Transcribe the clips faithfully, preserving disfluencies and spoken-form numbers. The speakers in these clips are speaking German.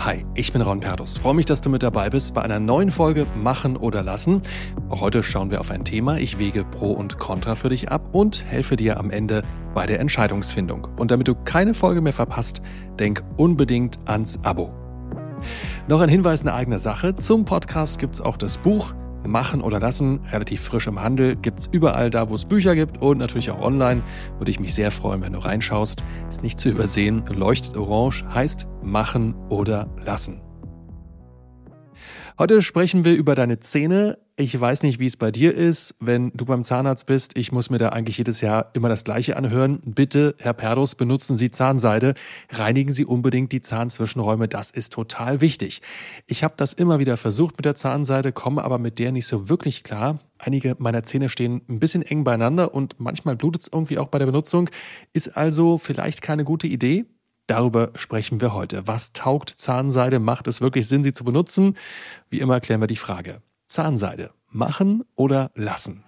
Hi, ich bin Ron Perdus. Freue mich, dass du mit dabei bist bei einer neuen Folge Machen oder Lassen. Auch heute schauen wir auf ein Thema. Ich wege Pro und Contra für dich ab und helfe dir am Ende bei der Entscheidungsfindung. Und damit du keine Folge mehr verpasst, denk unbedingt ans Abo. Noch ein Hinweis in eigener Sache. Zum Podcast gibt es auch das Buch Machen oder Lassen, relativ frisch im Handel, gibt es überall da, wo es Bücher gibt und natürlich auch online. Würde ich mich sehr freuen, wenn du reinschaust. Ist nicht zu übersehen, leuchtet orange, heißt Machen oder Lassen. Heute sprechen wir über deine Zähne. Ich weiß nicht, wie es bei dir ist, wenn du beim Zahnarzt bist. Ich muss mir da eigentlich jedes Jahr immer das Gleiche anhören. Bitte, Herr Perdus, benutzen Sie Zahnseide. Reinigen Sie unbedingt die Zahnzwischenräume. Das ist total wichtig. Ich habe das immer wieder versucht mit der Zahnseide, komme aber mit der nicht so wirklich klar. Einige meiner Zähne stehen ein bisschen eng beieinander und manchmal blutet es irgendwie auch bei der Benutzung. Ist also vielleicht keine gute Idee? Darüber sprechen wir heute. Was taugt Zahnseide? Macht es wirklich Sinn, sie zu benutzen? Wie immer klären wir die Frage. Zahnseide. Machen oder lassen?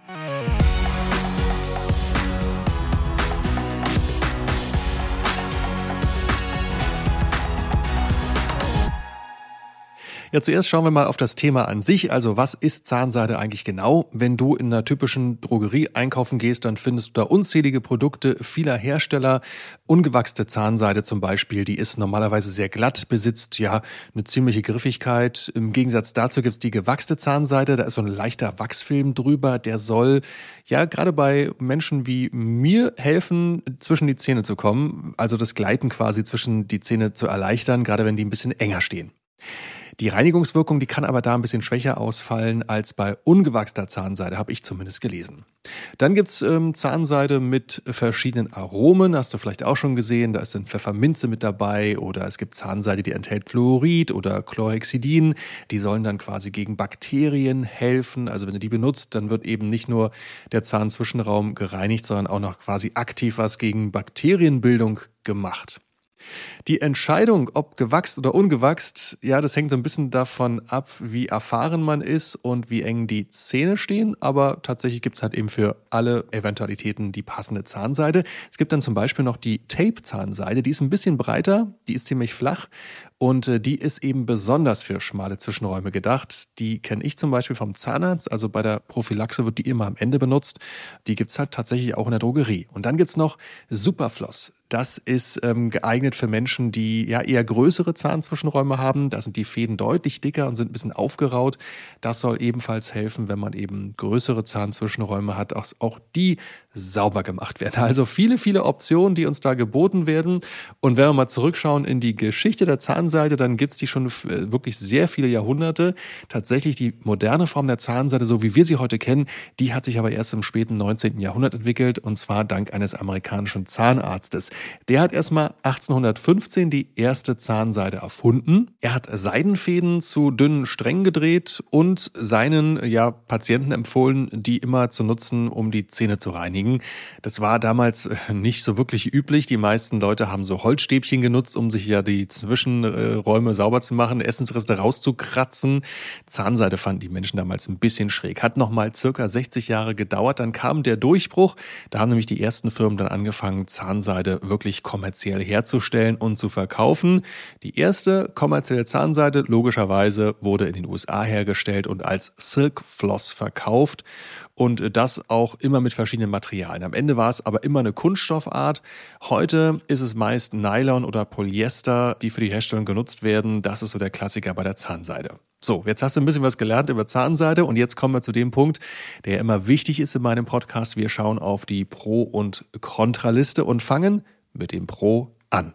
Ja, zuerst schauen wir mal auf das Thema an sich. Also was ist Zahnseide eigentlich genau? Wenn du in einer typischen Drogerie einkaufen gehst, dann findest du da unzählige Produkte vieler Hersteller. Ungewachste Zahnseide zum Beispiel, die ist normalerweise sehr glatt, besitzt ja eine ziemliche Griffigkeit. Im Gegensatz dazu gibt es die gewachste Zahnseide, da ist so ein leichter Wachsfilm drüber. Der soll ja gerade bei Menschen wie mir helfen, zwischen die Zähne zu kommen. Also das Gleiten quasi zwischen die Zähne zu erleichtern, gerade wenn die ein bisschen enger stehen. Die Reinigungswirkung, die kann aber da ein bisschen schwächer ausfallen als bei ungewachster Zahnseide, habe ich zumindest gelesen. Dann gibt's ähm, Zahnseide mit verschiedenen Aromen, hast du vielleicht auch schon gesehen, da ist dann Pfefferminze mit dabei oder es gibt Zahnseide, die enthält Fluorid oder Chlorhexidin, die sollen dann quasi gegen Bakterien helfen. Also wenn du die benutzt, dann wird eben nicht nur der Zahnzwischenraum gereinigt, sondern auch noch quasi aktiv was gegen Bakterienbildung gemacht. Die Entscheidung, ob gewachst oder ungewachst, ja, das hängt so ein bisschen davon ab, wie erfahren man ist und wie eng die Zähne stehen. Aber tatsächlich gibt es halt eben für alle Eventualitäten die passende Zahnseide. Es gibt dann zum Beispiel noch die Tape-Zahnseide, die ist ein bisschen breiter, die ist ziemlich flach. Und äh, die ist eben besonders für schmale Zwischenräume gedacht. Die kenne ich zum Beispiel vom Zahnarzt. Also bei der Prophylaxe wird die immer am Ende benutzt. Die gibt's halt tatsächlich auch in der Drogerie. Und dann gibt's noch Superfloss. Das ist ähm, geeignet für Menschen, die ja eher größere Zahnzwischenräume haben. Da sind die Fäden deutlich dicker und sind ein bisschen aufgeraut. Das soll ebenfalls helfen, wenn man eben größere Zahnzwischenräume hat, auch, auch die sauber gemacht werden. Also viele, viele Optionen, die uns da geboten werden. Und wenn wir mal zurückschauen in die Geschichte der Zahnseide, dann gibt's die schon wirklich sehr viele Jahrhunderte. Tatsächlich die moderne Form der Zahnseide, so wie wir sie heute kennen, die hat sich aber erst im späten neunzehnten Jahrhundert entwickelt und zwar dank eines amerikanischen Zahnarztes. Der hat erstmal achtzehnhundertfünfzehn die erste Zahnseide erfunden. Er hat Seidenfäden zu dünnen Strängen gedreht und seinen ja, Patienten empfohlen, die immer zu nutzen, um die Zähne zu reinigen. Das war damals nicht so wirklich üblich. Die meisten Leute haben so Holzstäbchen genutzt, um sich ja die Zwischenräume sauber zu machen, Essensreste rauszukratzen. Zahnseide fanden die Menschen damals ein bisschen schräg. Hat nochmal circa sechzig Jahre gedauert. Dann kam der Durchbruch. Da haben nämlich die ersten Firmen dann angefangen, Zahnseide wirklich kommerziell herzustellen und zu verkaufen. Die erste kommerzielle Zahnseide, logischerweise, wurde in den U S A hergestellt und als Silk Floss verkauft. Und das auch immer mit verschiedenen Materialien. Am Ende war es aber immer eine Kunststoffart. Heute ist es meist Nylon oder Polyester, die für die Herstellung genutzt werden. Das ist so der Klassiker bei der Zahnseide. So, jetzt hast du ein bisschen was gelernt über Zahnseide und jetzt kommen wir zu dem Punkt, der immer wichtig ist in meinem Podcast. Wir schauen auf die Pro- und Kontraliste und fangen mit dem Pro an.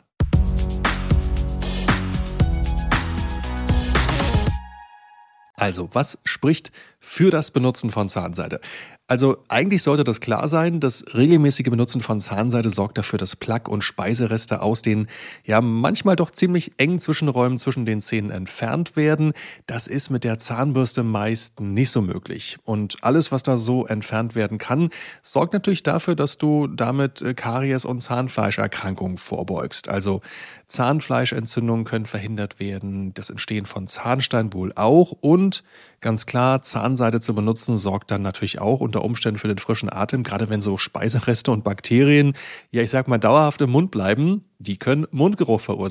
Also, was spricht für das Benutzen von Zahnseide? Also eigentlich sollte das klar sein, das regelmäßige Benutzen von Zahnseide sorgt dafür, dass Plaque und Speisereste aus den ja manchmal doch ziemlich engen Zwischenräumen zwischen den Zähnen entfernt werden. Das ist mit der Zahnbürste meist nicht so möglich. Und alles, was da so entfernt werden kann, sorgt natürlich dafür, dass du damit Karies- und Zahnfleischerkrankungen vorbeugst. Also Zahnfleischentzündungen können verhindert werden, das Entstehen von Zahnstein wohl auch und ganz klar, Zahnseide zu benutzen sorgt dann natürlich auch unter Umständen für den frischen Atem, gerade wenn so Speisereste und Bakterien, ja ich sag mal, dauerhaft im Mund bleiben, die können Mundgeruch verursachen.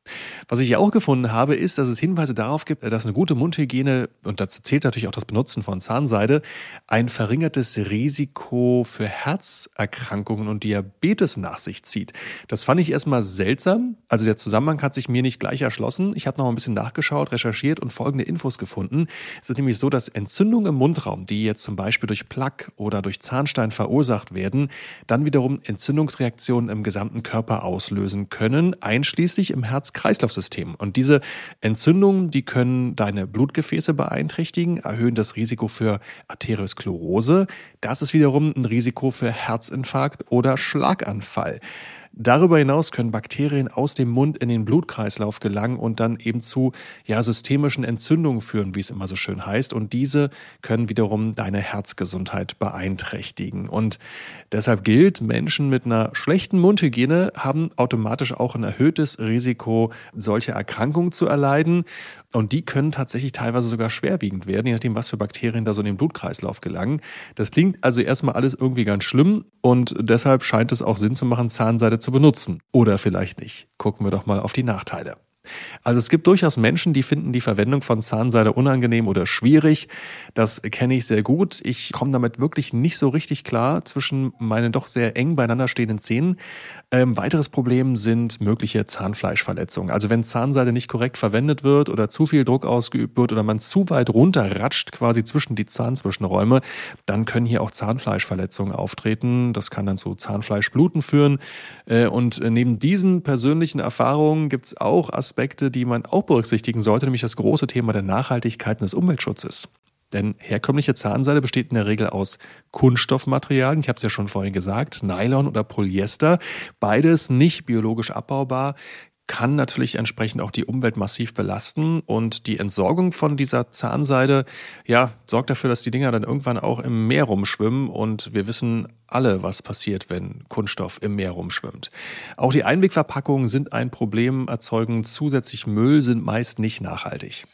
Was ich ja auch gefunden habe, ist, dass es Hinweise darauf gibt, dass eine gute Mundhygiene, und dazu zählt natürlich auch das Benutzen von Zahnseide, ein verringertes Risiko für Herzerkrankungen und Diabetes nach sich zieht. Das fand ich erstmal seltsam. Also der Zusammenhang hat sich mir nicht gleich erschlossen. Ich habe noch ein bisschen nachgeschaut, recherchiert und folgende Infos gefunden. Es ist nämlich so, dass Entzündungen im Mundraum, die jetzt zum Beispiel durch Plaque oder durch Zahnstein verursacht werden, dann wiederum Entzündungsreaktionen im gesamten Körper auslösen können, einschließlich im Herz-Kreislauf-System. Und diese Entzündungen, die können deine Blutgefäße beeinträchtigen, erhöhen das Risiko für Arteriosklerose. Das ist wiederum ein Risiko für Herzinfarkt oder Schlaganfall. Darüber hinaus können Bakterien aus dem Mund in den Blutkreislauf gelangen und dann eben zu ja, systemischen Entzündungen führen, wie es immer so schön heißt. Und diese können wiederum deine Herzgesundheit beeinträchtigen. Und deshalb gilt, Menschen mit einer schlechten Mundhygiene haben automatisch auch ein erhöhtes Risiko, solche Erkrankungen zu erleiden. Und die können tatsächlich teilweise sogar schwerwiegend werden, je nachdem, was für Bakterien da so in den Blutkreislauf gelangen. Das klingt also erstmal alles irgendwie ganz schlimm und deshalb scheint es auch Sinn zu machen, Zahnseide zu benutzen. Oder vielleicht nicht. Gucken wir doch mal auf die Nachteile. Also es gibt durchaus Menschen, die finden die Verwendung von Zahnseide unangenehm oder schwierig. Das kenne ich sehr gut. Ich komme damit wirklich nicht so richtig klar zwischen meinen doch sehr eng beieinander stehenden Zähnen. Ähm, weiteres Problem sind mögliche Zahnfleischverletzungen. Also wenn Zahnseide nicht korrekt verwendet wird oder zu viel Druck ausgeübt wird oder man zu weit runterratscht quasi zwischen die Zahnzwischenräume, dann können hier auch Zahnfleischverletzungen auftreten. Das kann dann zu Zahnfleischbluten führen. Äh, und neben diesen persönlichen Erfahrungen gibt es auch Aspekte, die man auch berücksichtigen sollte, nämlich das große Thema der Nachhaltigkeit und des Umweltschutzes. Denn herkömmliche Zahnseide besteht in der Regel aus Kunststoffmaterialien, ich habe es ja schon vorhin gesagt, Nylon oder Polyester, beides nicht biologisch abbaubar, kann natürlich entsprechend auch die Umwelt massiv belasten und die Entsorgung von dieser Zahnseide, ja, sorgt dafür, dass die Dinger dann irgendwann auch im Meer rumschwimmen und wir wissen alle, was passiert, wenn Kunststoff im Meer rumschwimmt. Auch die Einwegverpackungen sind ein Problem, erzeugen zusätzlich Müll, sind meist nicht nachhaltig.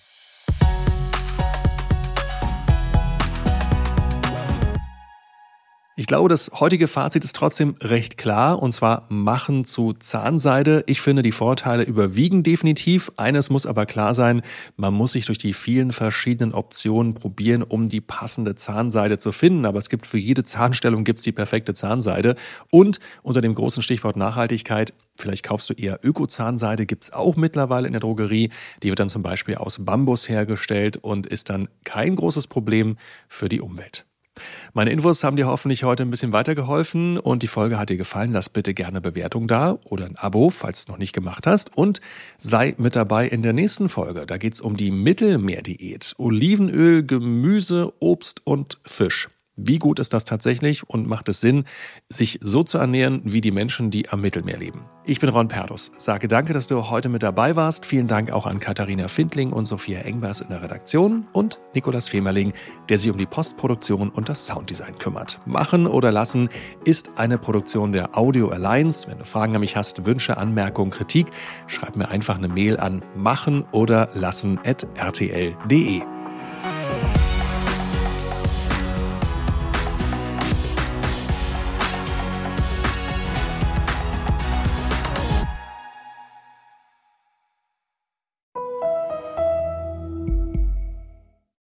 Ich glaube, das heutige Fazit ist trotzdem recht klar, und zwar machen zu Zahnseide. Ich finde, die Vorteile überwiegen definitiv. Eines muss aber klar sein, man muss sich durch die vielen verschiedenen Optionen probieren, um die passende Zahnseide zu finden. Aber es gibt für jede Zahnstellung gibt's die perfekte Zahnseide. Und unter dem großen Stichwort Nachhaltigkeit, vielleicht kaufst du eher Öko-Zahnseide, gibt's auch mittlerweile in der Drogerie. Die wird dann zum Beispiel aus Bambus hergestellt und ist dann kein großes Problem für die Umwelt. Meine Infos haben dir hoffentlich heute ein bisschen weitergeholfen und die Folge hat dir gefallen. Lass bitte gerne Bewertung da oder ein Abo, falls du es noch nicht gemacht hast, und sei mit dabei in der nächsten Folge. Da geht's um die Mittelmeerdiät. Olivenöl, Gemüse, Obst und Fisch. Wie gut ist das tatsächlich und macht es Sinn, sich so zu ernähren wie die Menschen, die am Mittelmeer leben? Ich bin Ron Perdus. Sage danke, dass du heute mit dabei warst. Vielen Dank auch an Katharina Findling und Sophia Engbers in der Redaktion und Nikolaus Femerling, der sich um die Postproduktion und das Sounddesign kümmert. Machen oder lassen ist eine Produktion der Audio Alliance. Wenn du Fragen an mich hast, Wünsche, Anmerkungen, Kritik, schreib mir einfach eine Mail an machen oder lassen at r t l punkt d e.